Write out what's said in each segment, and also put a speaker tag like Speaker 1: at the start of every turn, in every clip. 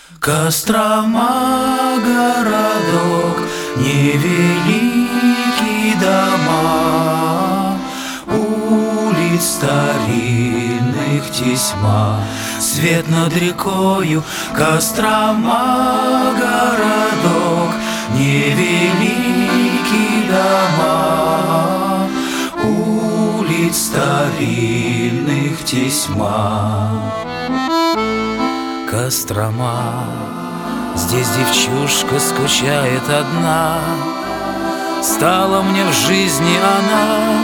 Speaker 1: Кострома городок, невеликий дома, улиц старинных тесьма, свет над рекою. Кострома городок, невеликий дома, улиц старинных тесьма. Кострома, здесь девчушка скучает одна, стала мне в жизни она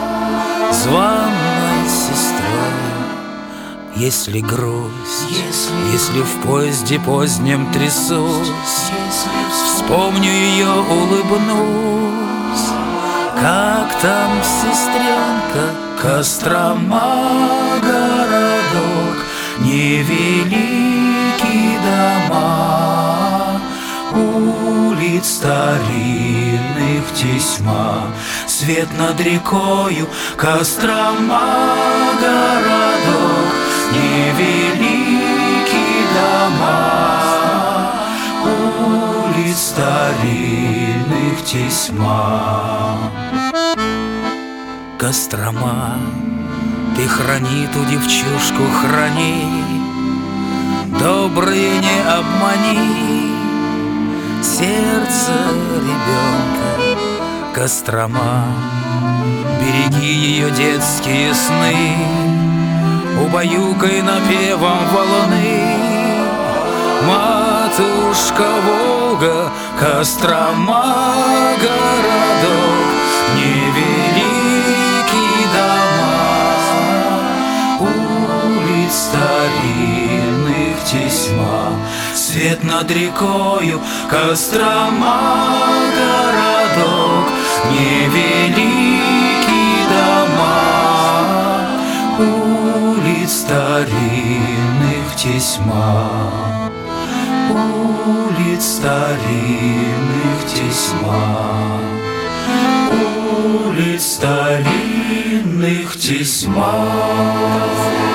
Speaker 1: званой сестрой. Если грусть, если в поезде позднем трясусь, вспомню ее, улыбнусь. Как там, сестренка? Кострома городок, невеликий дома, улиц старинных тесьма, свет над рекою. Кострома городок, невеликий дома, улиц старинных тесьма. Кострома, ты храни ту девчушку, храни, добрые не обмани сердце ребенка. Кострома, береги ее детские сны, убаюкай напевом волны. Матушка Волга, Кострома городок, невеликий дома, улиц старинных тесьма, свет над рекою. Кострома городок, невеликий дома, улиц старинных тесьма, улиц старинных тесьма, улиц старинных тесьма.